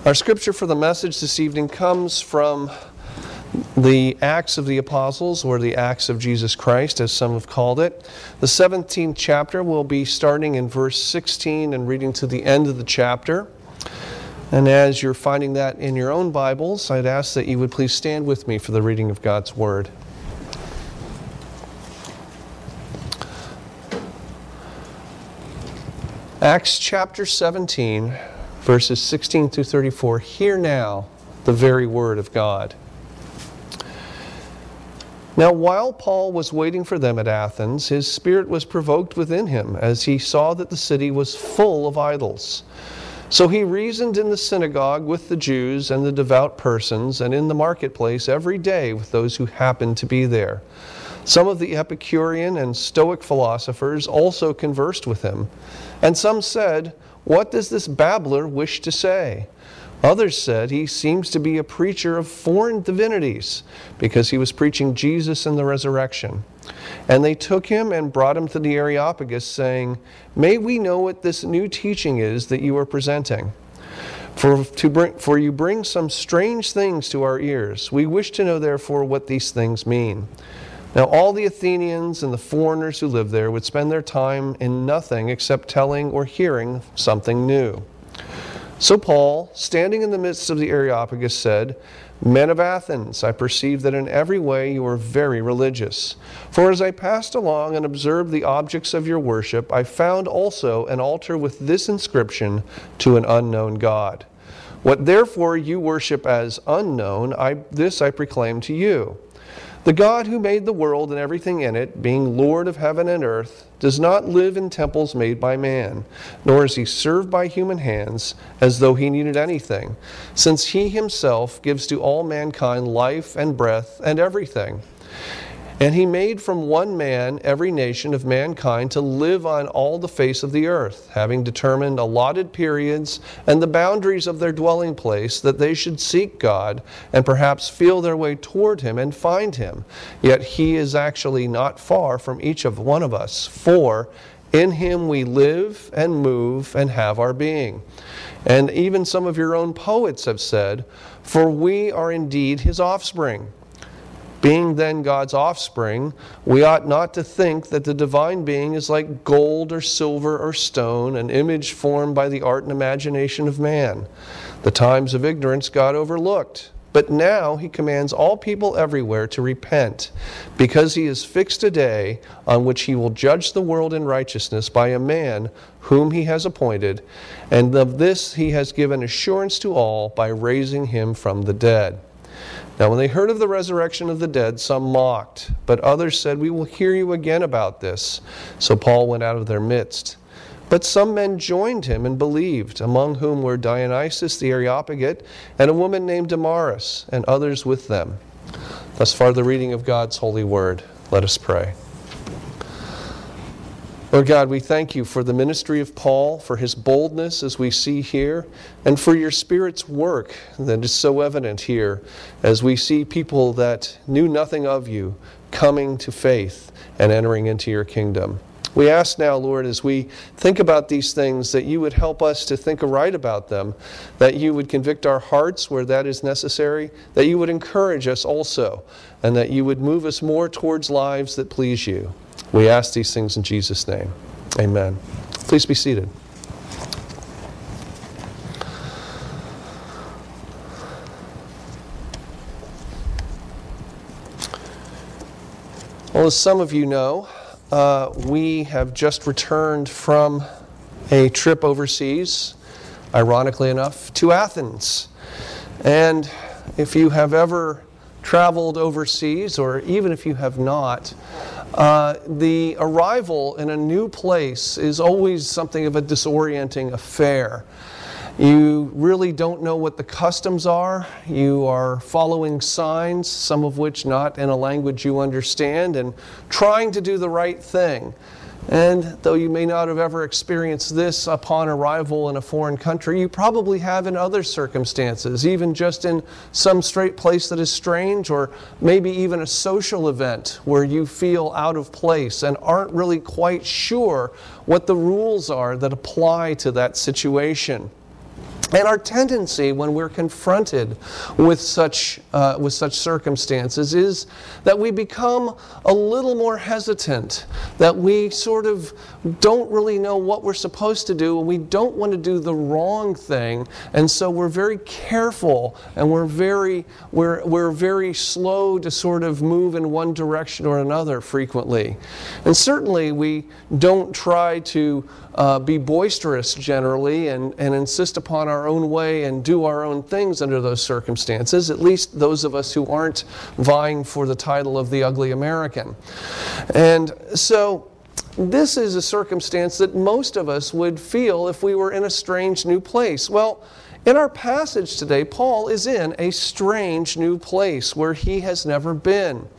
Our scripture for the message this evening comes from the Acts of the Apostles, or the Acts of Jesus Christ, as some have called it. The 17th chapter will be starting in verse 16 and reading to the end of the chapter. And as you're finding that in your own Bibles, I'd ask that you would please stand with me for the reading of God's Word. Acts chapter 17, verses 16 through 34. Hear now the very word of God. Now while Paul was waiting for them at Athens, his spirit was provoked within him as he saw that the city was full of idols. So he reasoned in the synagogue with the Jews and the devout persons, and in the marketplace every day with those who happened to be there. Some of the Epicurean and Stoic philosophers also conversed with him. And some said, "What does this babbler wish to say?" Others said, "He seems to be a preacher of foreign divinities," because he was preaching Jesus and the resurrection. And they took him and brought him to the Areopagus, saying, "May we know what this new teaching is that you are presenting? For you bring some strange things to our ears. We wish to know, therefore, what these things mean." Now all the Athenians and the foreigners who lived there would spend their time in nothing except telling or hearing something new. So Paul, standing in the midst of the Areopagus, said, "Men of Athens, I perceive that in every way you are very religious. For as I passed along and observed the objects of your worship, I found also an altar with this inscription, 'To an unknown God.' What therefore you worship as unknown, this I proclaim to you. The God who made the world and everything in it, being Lord of heaven and earth, does not live in temples made by man, nor is he served by human hands as though he needed anything, since he himself gives to all mankind life and breath and everything. And he made from one man every nation of mankind to live on all the face of the earth, having determined allotted periods and the boundaries of their dwelling place, that they should seek God and perhaps feel their way toward him and find him. Yet he is actually not far from each of one of us, for in him we live and move and have our being. And even some of your own poets have said, for we are indeed his offspring. Being then God's offspring, we ought not to think that the divine being is like gold or silver or stone, an image formed by the art and imagination of man. The times of ignorance God overlooked, but now he commands all people everywhere to repent, because he has fixed a day on which he will judge the world in righteousness by a man whom he has appointed, and of this he has given assurance to all by raising him from the dead. Now when they heard of the resurrection of the dead, some mocked, but others said, "We will hear you again about this." So Paul went out of their midst. But some men joined him and believed, among whom were Dionysius the Areopagite and a woman named Damaris, and others with them. Thus far the reading of God's holy word. Let us pray. Lord God, we thank you for the ministry of Paul, for his boldness as we see here, and for your Spirit's work that is so evident here as we see people that knew nothing of you coming to faith and entering into your kingdom. We ask now, Lord, as we think about these things, that you would help us to think aright about them, that you would convict our hearts where that is necessary, that you would encourage us also, and that you would move us more towards lives that please you. We ask these things in Jesus' name. Amen. Please be seated. Well, as some of you know, we have just returned from a trip overseas, ironically enough, to Athens. And if you have ever traveled overseas, or even if you have not, the arrival in a new place is always something of a disorienting affair. You really don't know what the customs are. You are following signs, some of which not in a language you understand, and trying to do the right thing. And though you may not have ever experienced this upon arrival in a foreign country, you probably have in other circumstances, even just in some straight place that is strange, or maybe even a social event where you feel out of place and aren't really quite sure what the rules are that apply to that situation. And our tendency when we're confronted with such circumstances is that we become a little more hesitant, that we sort of don't really know what we're supposed to do, and we don't want to do the wrong thing, and so we're very careful, and we're very slow to sort of move in one direction or another frequently. And certainly we don't try to be boisterous generally and insist upon our own way and do our own things under those circumstances, at least those of us who aren't vying for the title of the ugly American. And so this is a circumstance that most of us would feel if we were in a strange new place. Well, in our passage today, Paul is in a strange new place where he has never been.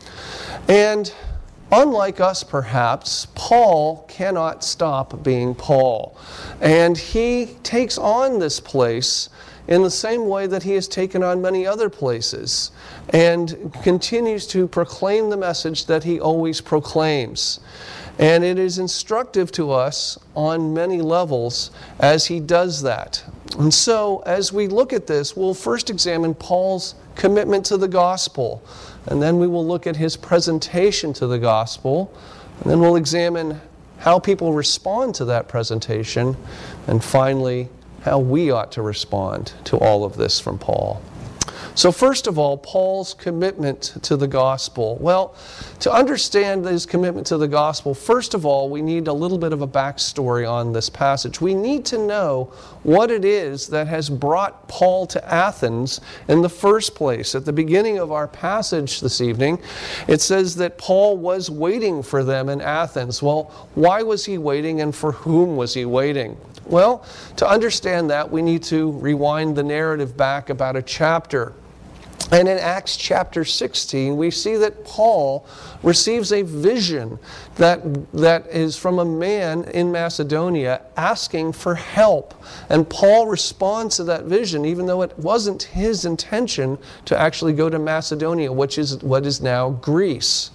And unlike us, perhaps, Paul cannot stop being Paul. And he takes on this place in the same way that he has taken on many other places and continues to proclaim the message that he always proclaims. And it is instructive to us on many levels as he does that. And so, as we look at this, we'll first examine Paul's commitment to the gospel. And then we will look at his presentation to the gospel. And then we'll examine how people respond to that presentation. And finally, how we ought to respond to all of this from Paul. So first of all, Paul's commitment to the gospel. Well, to understand his commitment to the gospel, first of all, we need a little bit of a backstory on this passage. We need to know what it is that has brought Paul to Athens in the first place. At the beginning of our passage this evening, it says that Paul was waiting for them in Athens. Well, why was he waiting, and for whom was he waiting? Well, to understand that, we need to rewind the narrative back about a chapter. And in Acts chapter 16, we see that Paul receives a vision that is from a man in Macedonia asking for help. And Paul responds to that vision, even though it wasn't his intention to actually go to Macedonia, which is what is now Greece.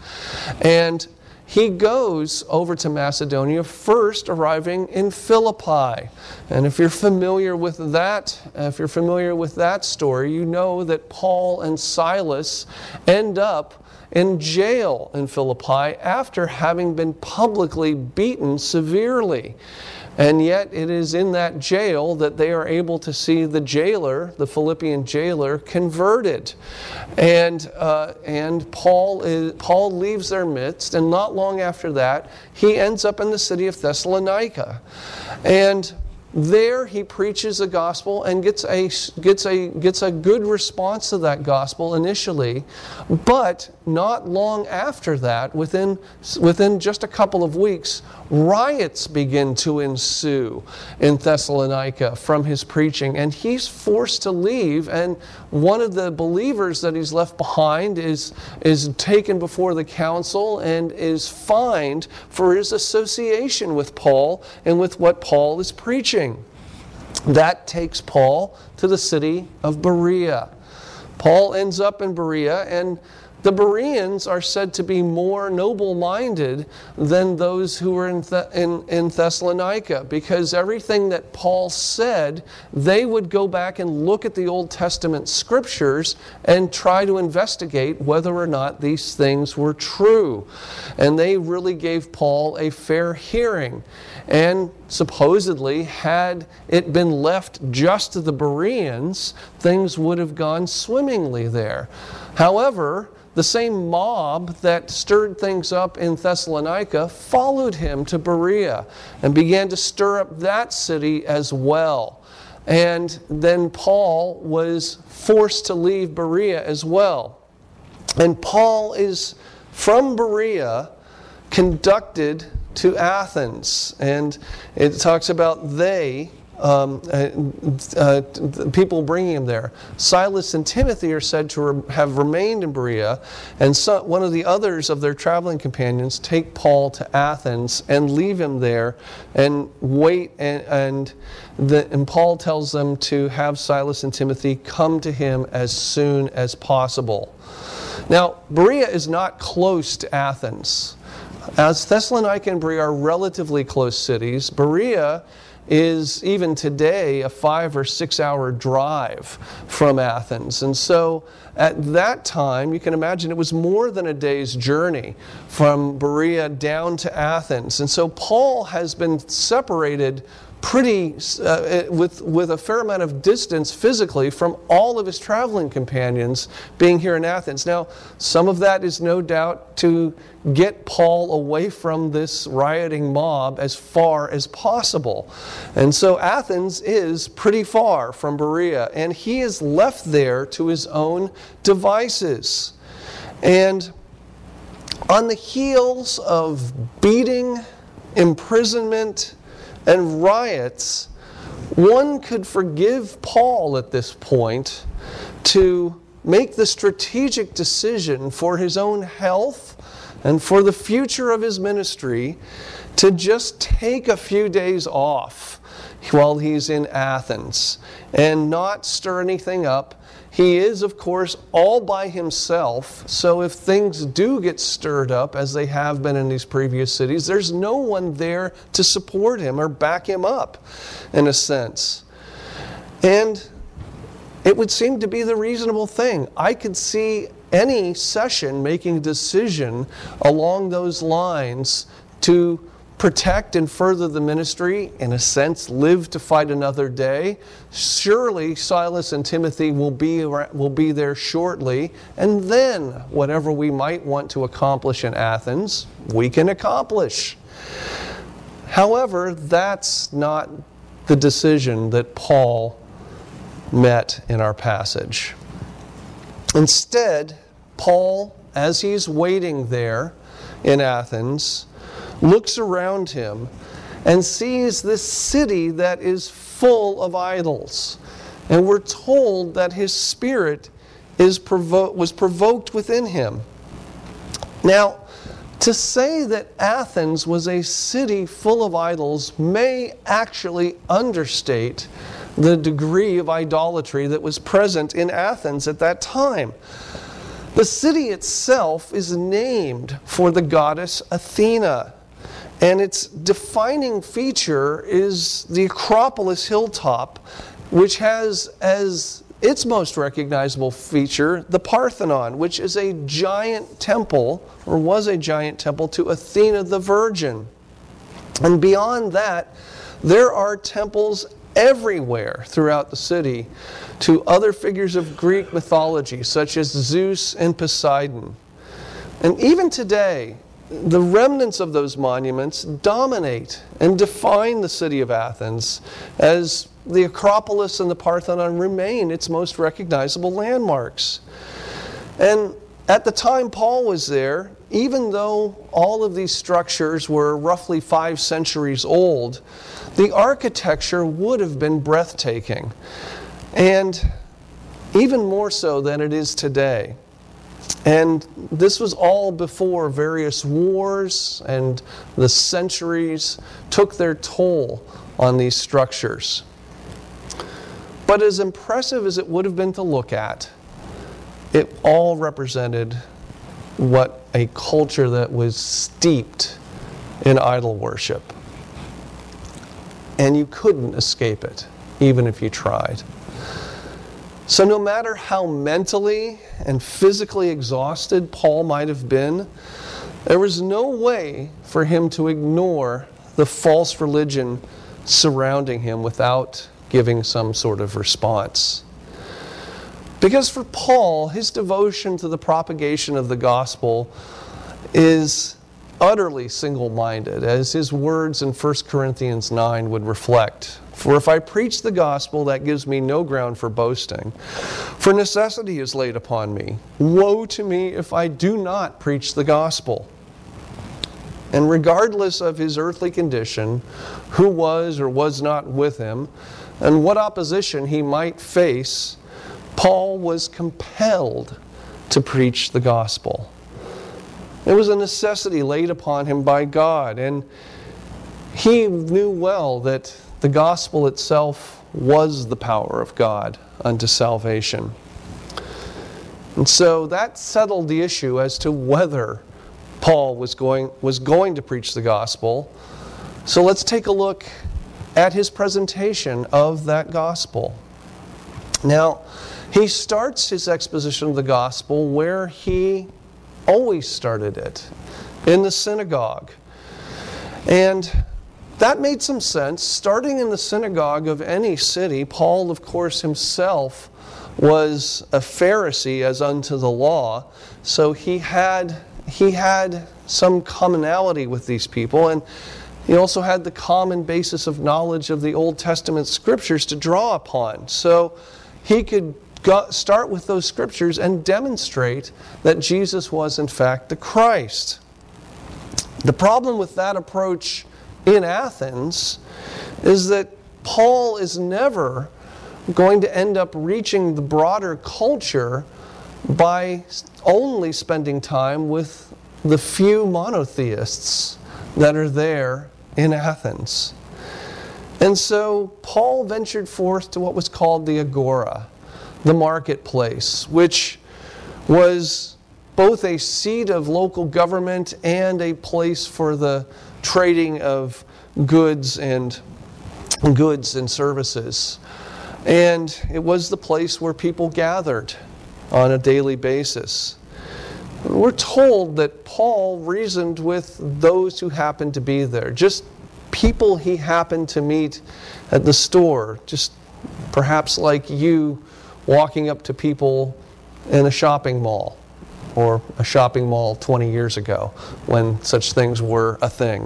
And he goes over to Macedonia, first arriving in Philippi. And if you're familiar with that story, you know that Paul and Silas end up in jail in Philippi after having been publicly beaten severely. And yet it is in that jail that they are able to see the jailer, the Philippian jailer, converted. And Paul leaves their midst, and not long after that, he ends up in the city of Thessalonica. And there he preaches the gospel and gets a good response to that gospel initially, but not long after that, within just a couple of weeks, riots begin to ensue in Thessalonica from his preaching, and he's forced to leave. And one of the believers that he's left behind is taken before the council and is fined for his association with Paul and with what Paul is preaching. That takes Paul to the city of Berea. Paul ends up in Berea, and the Bereans are said to be more noble-minded than those who were in Thessalonica, because everything that Paul said, they would go back and look at the Old Testament scriptures and try to investigate whether or not these things were true. And they really gave Paul a fair hearing. And supposedly, had it been left just to the Bereans, things would have gone swimmingly there. However, the same mob that stirred things up in Thessalonica followed him to Berea and began to stir up that city as well. And then Paul was forced to leave Berea as well. And Paul is from Berea conducted to Athens. And it talks about people bringing him there. Silas and Timothy are said to have remained in Berea, and one of the others of their traveling companions take Paul to Athens and leave him there and wait. And Paul tells them to have Silas and Timothy come to him as soon as possible. Now, Berea is not close to Athens. As Thessalonica and Berea are relatively close cities, Berea is even today a 5 or 6 hour drive from Athens. And so at that time, you can imagine it was more than a day's journey from Berea down to Athens. And so Paul has been separated with a fair amount of distance physically from all of his traveling companions being here in Athens. Now, some of that is no doubt to get Paul away from this rioting mob as far as possible. And so Athens is pretty far from Berea, and he is left there to his own devices. And on the heels of beating, imprisonment, and riots, one could forgive Paul at this point to make the strategic decision for his own health and for the future of his ministry to just take a few days off while he's in Athens and not stir anything up. He is, of course, all by himself, so if things do get stirred up, as they have been in these previous cities, there's no one there to support him or back him up, in a sense. And it would seem to be the reasonable thing. I could see any session making a decision along those lines to protect and further the ministry, in a sense, live to fight another day. Surely Silas and Timothy will be there shortly, and then whatever we might want to accomplish in Athens, we can accomplish. However, that's not the decision that Paul met in our passage. Instead, Paul, as he's waiting there in Athens, looks around him and sees this city that is full of idols. And we're told that his spirit was provoked within him. Now, to say that Athens was a city full of idols may actually understate the degree of idolatry that was present in Athens at that time. The city itself is named for the goddess Athena. And its defining feature is the Acropolis hilltop, which has as its most recognizable feature the Parthenon, which is a giant temple, or was a giant temple, to Athena the Virgin. And beyond that, there are temples everywhere throughout the city to other figures of Greek mythology, such as Zeus and Poseidon. And even today, the remnants of those monuments dominate and define the city of Athens, as the Acropolis and the Parthenon remain its most recognizable landmarks. And at the time Paul was there, even though all of these structures were roughly 5 centuries old, the architecture would have been breathtaking, and even more so than it is today. And this was all before various wars and the centuries took their toll on these structures. But as impressive as it would have been to look at, it all represented what a culture that was steeped in idol worship. And you couldn't escape it, even if you tried. So no matter how mentally and physically exhausted Paul might have been, there was no way for him to ignore the false religion surrounding him without giving some sort of response. Because for Paul, his devotion to the propagation of the gospel is utterly single-minded, as his words in 1 Corinthians 9 would reflect. For if I preach the gospel, that gives me no ground for boasting. For necessity is laid upon me. Woe to me if I do not preach the gospel. And regardless of his earthly condition, who was or was not with him, and what opposition he might face, Paul was compelled to preach the gospel. It was a necessity laid upon him by God, and he knew well that the gospel itself was the power of God unto salvation. And so that settled the issue as to whether Paul was going to preach the gospel. So let's take a look at his presentation of that gospel. Now, he starts his exposition of the gospel where he always started it, in the synagogue. And that made some sense. Starting in the synagogue of any city, Paul, of course, himself was a Pharisee as unto the law, so he had some commonality with these people, and he also had the common basis of knowledge of the Old Testament scriptures to draw upon. So he could start with those scriptures and demonstrate that Jesus was in fact the Christ. The problem with that approach in Athens is that Paul is never going to end up reaching the broader culture by only spending time with the few monotheists that are there in Athens. And so Paul ventured forth to what was called the Agora, the marketplace, which was both a seat of local government and a place for the trading of goods and services. And it was the place where people gathered on a daily basis. We're told that Paul reasoned with those who happened to be there, just people he happened to meet at the store, just perhaps like you walking up to people in a shopping mall, or a shopping mall 20 years ago when such things were a thing.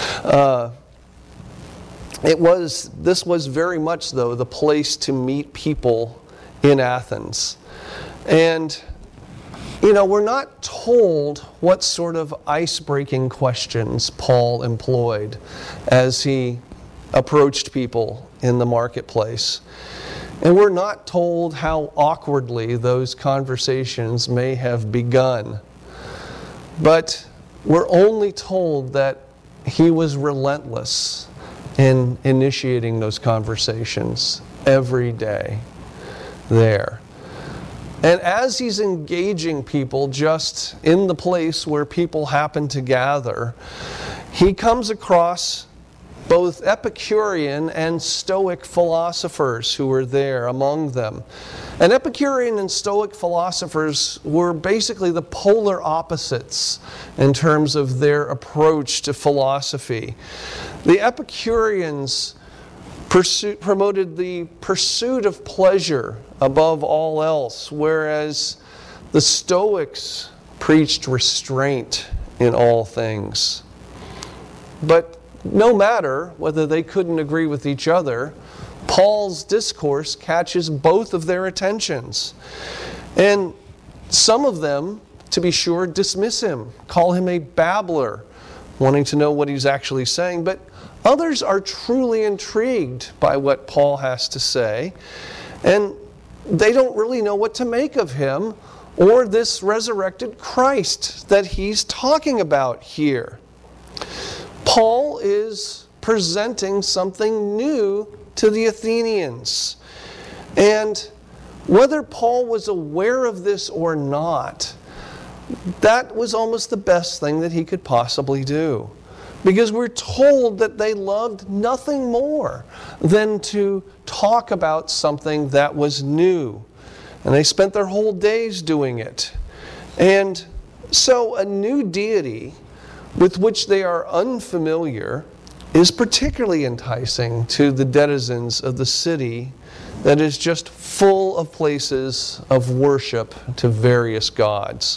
This was very much, though, the place to meet people in Athens. And, we're not told what sort of ice-breaking questions Paul employed as he approached people in the marketplace. And we're not told how awkwardly those conversations may have begun. But we're only told that he was relentless in initiating those conversations every day there. And as he's engaging people just in the place where people happen to gather, he comes across both Epicurean and Stoic philosophers who were there among them. And Epicurean and Stoic philosophers were basically the polar opposites in terms of their approach to philosophy. The Epicureans promoted the pursuit of pleasure above all else, whereas the Stoics preached restraint in all things. But no matter whether they couldn't agree with each other, Paul's discourse catches both of their attentions. And some of them, to be sure, dismiss him, call him a babbler, wanting to know what he's actually saying. But others are truly intrigued by what Paul has to say, and they don't really know what to make of him or this resurrected Christ that he's talking about here. Paul is presenting something new to the Athenians. And whether Paul was aware of this or not, that was almost the best thing that he could possibly do. Because we're told that they loved nothing more than to talk about something that was new. And they spent their whole days doing it. And so a new deity with which they are unfamiliar is particularly enticing to the denizens of the city that is just full of places of worship to various gods.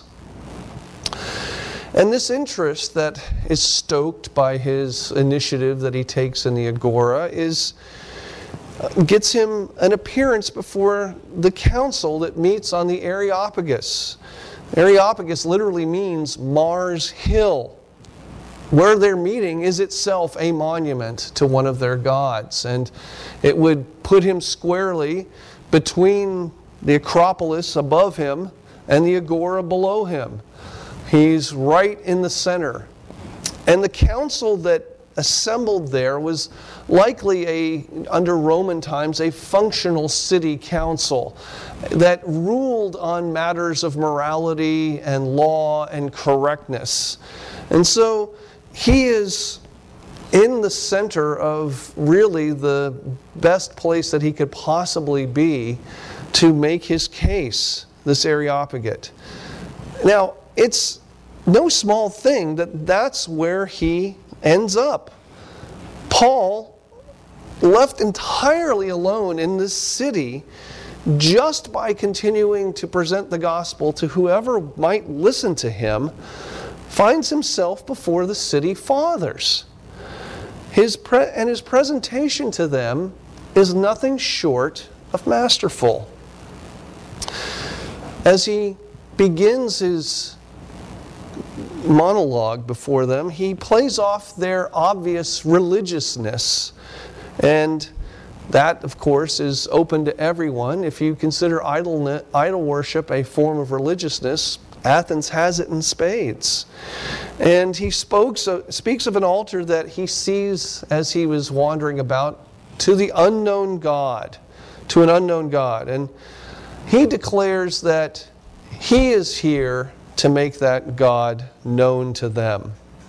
And this interest that is stoked by his initiative that he takes in the Agora gets him an appearance before the council that meets on the Areopagus. Areopagus literally means Mars Hill. Where they're meeting is itself a monument to one of their gods. And it would put him squarely between the Acropolis above him and the Agora below him. He's right in the center. And the council that assembled there was likely under Roman times, a functional city council that ruled on matters of morality and law and correctness. And so he is in the center of really the best place that he could possibly be to make his case, this Areopagite. Now, it's no small thing that that's where he ends up. Paul, left entirely alone in this city, just by continuing to present the gospel to whoever might listen to him, finds himself before the city fathers. His presentation to them is nothing short of masterful. As he begins his monologue before them, he plays off their obvious religiousness. And that, of course, is open to everyone. If you consider idol worship a form of religiousness, Athens has it in spades. And he speaks of an altar that he sees as he was wandering about to the unknown God, to an unknown God. And he declares that he is here to make that God known to them.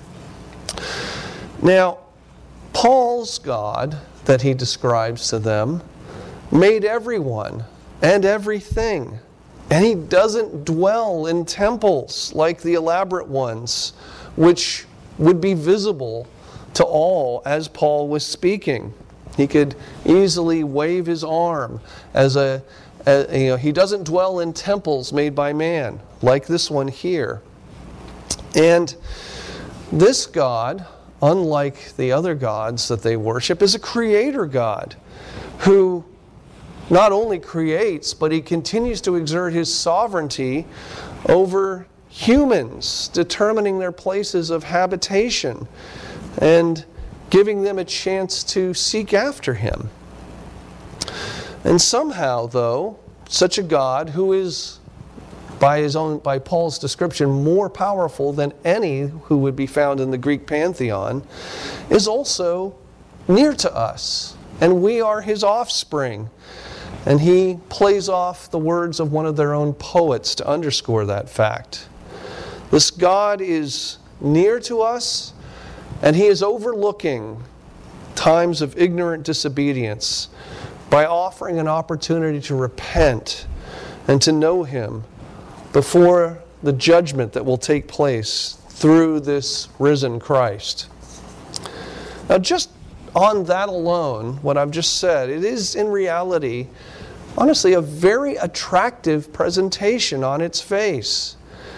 Now, Paul's God that he describes to them made everyone and everything. And he doesn't dwell in temples like the elaborate ones, which would be visible to all as Paul was speaking. He could easily wave his arm he doesn't dwell in temples made by man, like this one here. And this God, unlike the other gods that they worship, is a creator God who not only creates, but he continues to exert his sovereignty over humans, determining their places of habitation and giving them a chance to seek after him. And somehow, though, such a God who is, by Paul's description, more powerful than any who would be found in the Greek pantheon, is also near to us, and we are his offspring. And he plays off the words of one of their own poets to underscore that fact. This God is near to us, and he is overlooking times of ignorant disobedience by offering an opportunity to repent and to know him before the judgment that will take place through this risen Christ. Now, just on that alone, what I've just said, it is in reality, honestly, a very attractive presentation on its face.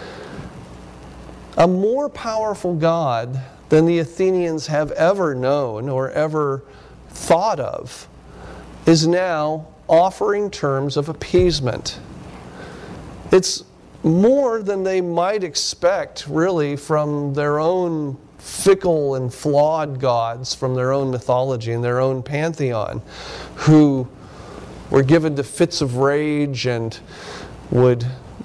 A more powerful God than the Athenians have ever known or ever thought of is now offering terms of appeasement. It's more than they might expect, really, from their own fickle and flawed gods from their own mythology and their own pantheon, who were given to fits of rage and would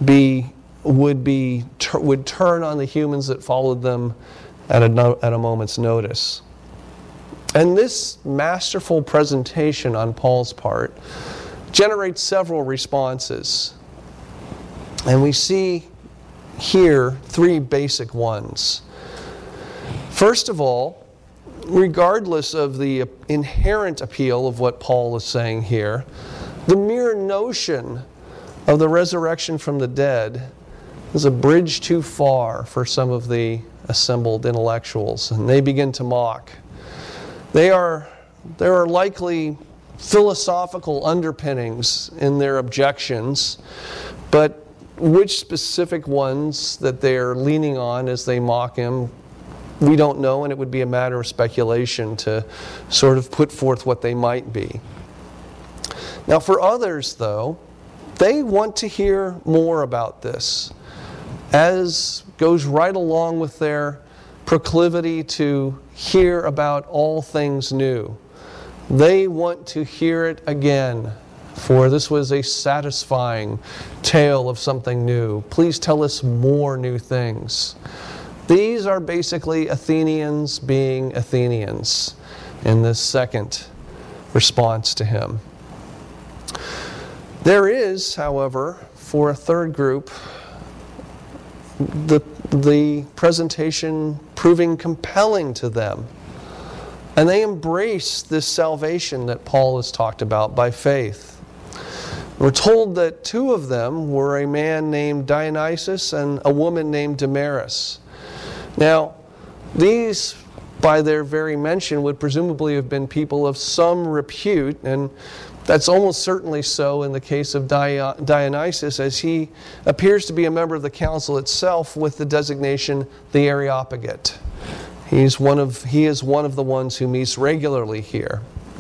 turn on the humans that followed them at a moment's notice. And this masterful presentation on Paul's part generates several responses. And we see here three basic ones. First of all, regardless of the inherent appeal of what Paul is saying here, the mere notion of the resurrection from the dead is a bridge too far for some of the assembled intellectuals, and they begin to mock. There are likely philosophical underpinnings in their objections, but which specific ones that they are leaning on as they mock him, we don't know, and it would be a matter of speculation to sort of put forth what they might be. Now, for others, though, they want to hear more about this, as goes right along with their proclivity to hear about all things new. They want to hear it again, for this was a satisfying tale of something new. Please tell us more new things. These are basically Athenians being Athenians in this second response to him. There is, however, for a third group, the presentation proving compelling to them. And they embrace this salvation that Paul has talked about by faith. We're told that two of them were a man named Dionysius and a woman named Damaris. Now, these, by their very mention, would presumably have been people of some repute, and that's almost certainly so in the case of Dionysius, as he appears to be a member of the council itself with the designation the Areopagite. He is one of the ones who meets regularly here.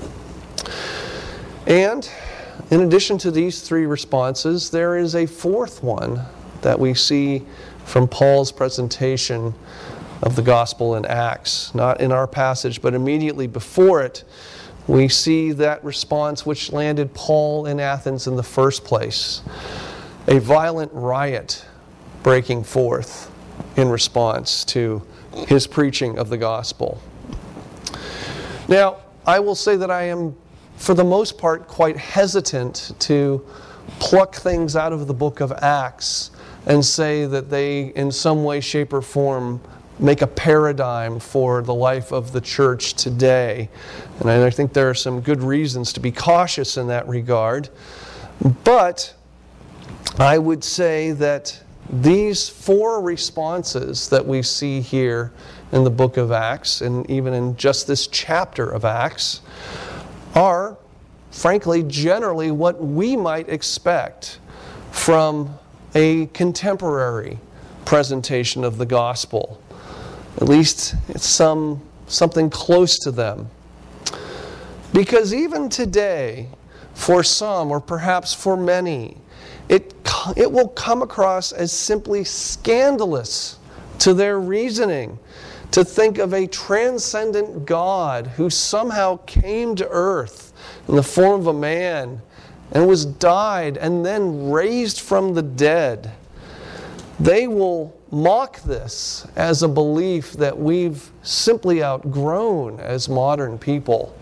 And in addition to these three responses, there is a fourth one that we see from Paul's presentation of the gospel in Acts. Not in our passage, but immediately before it, we see that response which landed Paul in Athens in the first place. A violent riot breaking forth in response to his preaching of the gospel. Now, I will say that I am, for the most part, quite hesitant to pluck things out of the book of Acts and say that they, in some way, shape, or form, make a paradigm for the life of the church today. And I think there are some good reasons to be cautious in that regard. But I would say that these four responses that we see here in the book of Acts, and even in just this chapter of Acts, are, frankly, generally what we might expect from a contemporary presentation of the gospel. At least it's something close to them. Because even today, for some, or perhaps for many, it will come across as simply scandalous to their reasoning to think of a transcendent God who somehow came to earth in the form of a man and was died and then raised from the dead. They will mock this as a belief that we've simply outgrown as modern people.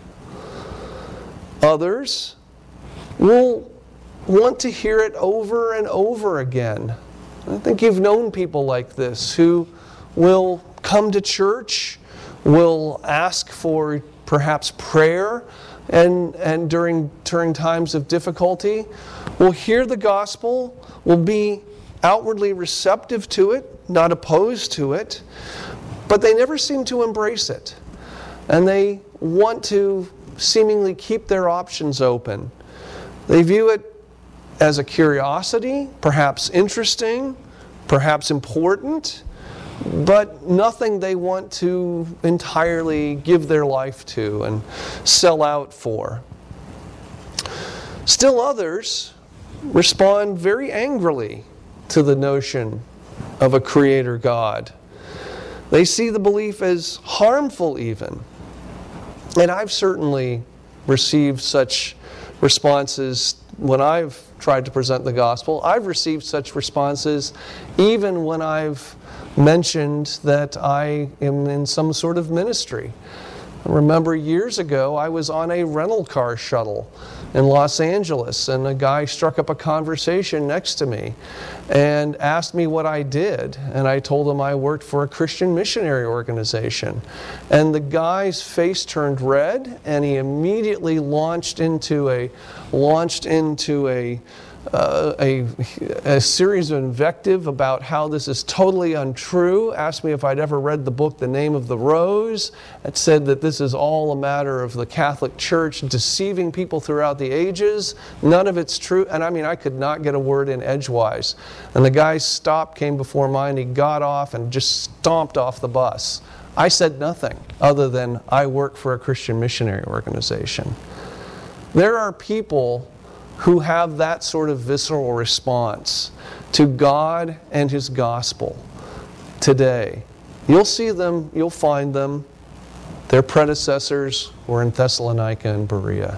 Others will want to hear it over and over again. I think you've known people like this who will come to church, will ask for perhaps prayer, and during times of difficulty, will hear the gospel, will be outwardly receptive to it, not opposed to it, but they never seem to embrace it. And they want to seemingly keep their options open. They view it as a curiosity, perhaps interesting, perhaps important, but nothing they want to entirely give their life to and sell out for. Still others respond very angrily to the notion of a creator God. They see the belief as harmful even. And I've certainly received such responses when I've tried to present the gospel. I've received such responses even when I've mentioned that I am in some sort of ministry. I remember years ago I was on a rental car shuttle in Los Angeles, and a guy struck up a conversation next to me and asked me what I did, and I told him I worked for a Christian missionary organization. And the guy's face turned red, and he immediately launched into a series of invective about how this is totally untrue, asked me if I'd ever read the book The Name of the Rose. It said that this is all a matter of the Catholic Church deceiving people throughout the ages. None of it's true. And I mean, I could not get a word in edgewise. And the guy stopped, came before mine, he got off and just stomped off the bus. I said nothing other than I work for a Christian missionary organization. There are people who have that sort of visceral response to God and His gospel today. You'll see them, you'll find them. Their predecessors were in Thessalonica and Berea.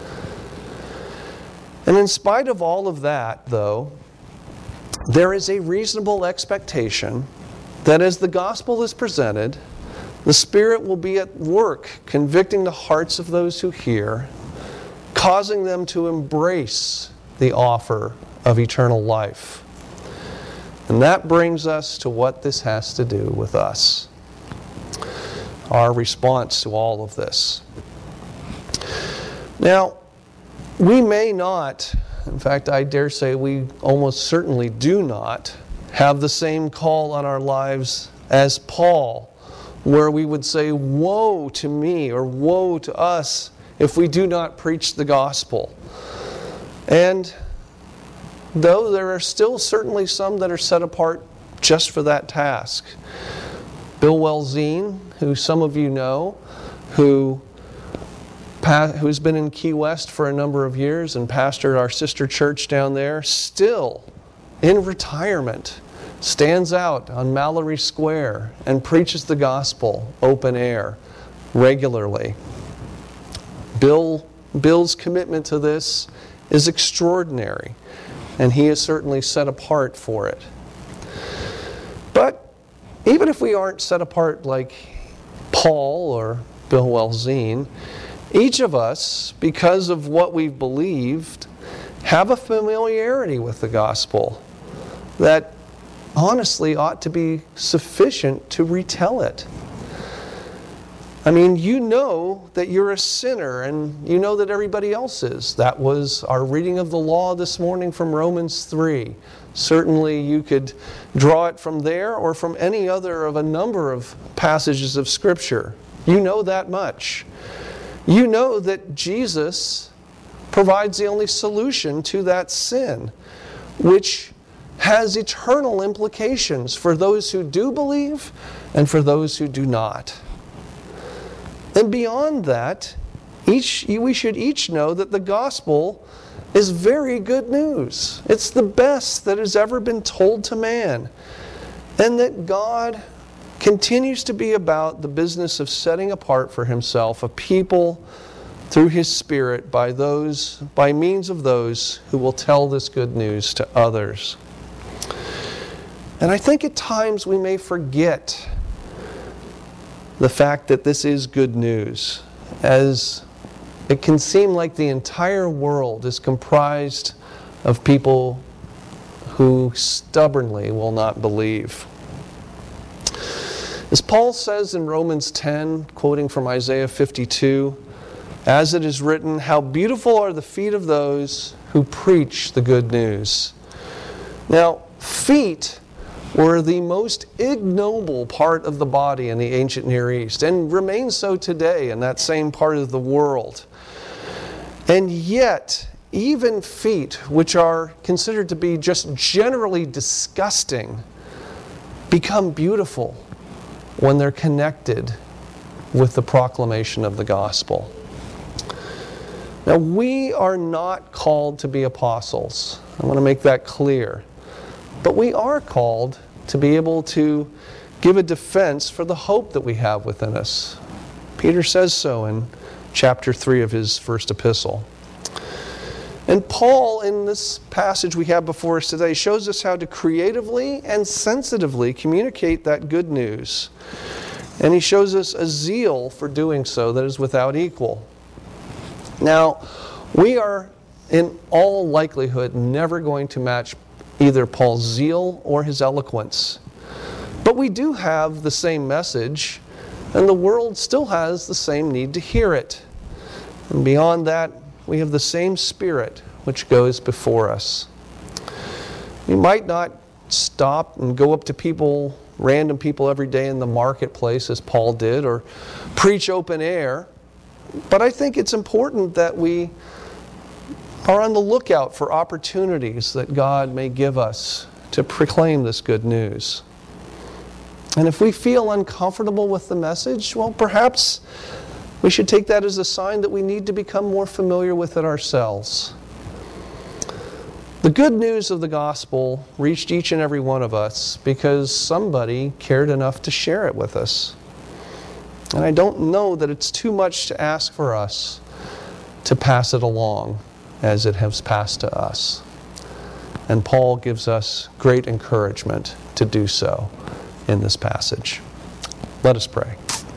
And in spite of all of that, though, there is a reasonable expectation that as the gospel is presented, the Spirit will be at work convicting the hearts of those who hear, causing them to embrace the offer of eternal life. And that brings us to what this has to do with us. our response to all of this. Now, we may not, in fact, I dare say we almost certainly do not, have the same call on our lives as Paul, where we would say, woe to me, or woe to us, if we do not preach the gospel. And though there are still certainly some that are set apart just for that task. Bill Welzine, who some of you know, who's been in Key West for a number of years and pastored our sister church down there, still in retirement, stands out on Mallory Square and preaches the gospel open air regularly. Bill's commitment to this is extraordinary, and he is certainly set apart for it. But even if we aren't set apart like Paul or Bill Welzine, each of us, because of what we've believed, have a familiarity with the gospel that honestly ought to be sufficient to retell it. I mean, you know that you're a sinner, and you know that everybody else is. That was our reading of the law this morning from Romans 3. Certainly you could draw it from there or from any other of a number of passages of Scripture. You know that much. You know that Jesus provides the only solution to that sin, which has eternal implications for those who do believe and for those who do not. And beyond that, we should each know that the gospel is very good news. It's the best that has ever been told to man. And that God continues to be about the business of setting apart for himself a people through his Spirit by means of those who will tell this good news to others. And I think at times we may forget the fact that this is good news, as it can seem like the entire world is comprised of people who stubbornly will not believe. As Paul says in Romans 10, quoting from Isaiah 52, as it is written, how beautiful are the feet of those who preach the good news. Now, feet were the most ignoble part of the body in the ancient Near East, and remain so today in that same part of the world. And yet, even feet, which are considered to be just generally disgusting, become beautiful when they're connected with the proclamation of the gospel. Now, we are not called to be apostles. I want to make that clear. But we are called to be able to give a defense for the hope that we have within us. Peter says so in chapter 3 of his first epistle. And Paul, in this passage we have before us today, shows us how to creatively and sensitively communicate that good news. And he shows us a zeal for doing so that is without equal. Now, we are in all likelihood never going to match either Paul's zeal or his eloquence. But we do have the same message, and the world still has the same need to hear it. And beyond that, we have the same Spirit which goes before us. We might not stop and go up to random people every day in the marketplace as Paul did, or preach open air, but I think it's important that we are on the lookout for opportunities that God may give us to proclaim this good news. And if we feel uncomfortable with the message, well, perhaps we should take that as a sign that we need to become more familiar with it ourselves. The good news of the gospel reached each and every one of us because somebody cared enough to share it with us. And I don't know that it's too much to ask for us to pass it along as it has passed to us. And Paul gives us great encouragement to do so in this passage. Let us pray.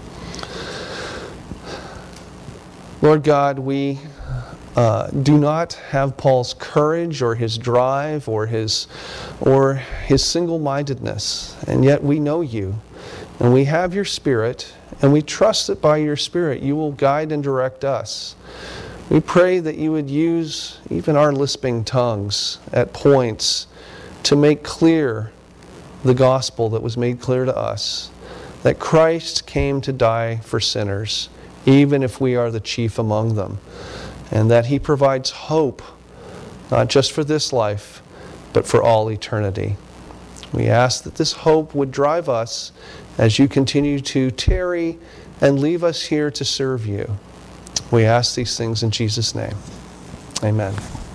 Lord God, we do not have Paul's courage or his drive or his single-mindedness, and yet we know you, and we have your Spirit, And we trust that by your Spirit you will guide and direct us. We pray that you would use even our lisping tongues at points to make clear the gospel that was made clear to us, that Christ came to die for sinners, even if we are the chief among them, and that He provides hope, not just for this life, but for all eternity. We ask that this hope would drive us as you continue to tarry and leave us here to serve you. We ask these things in Jesus' name. Amen.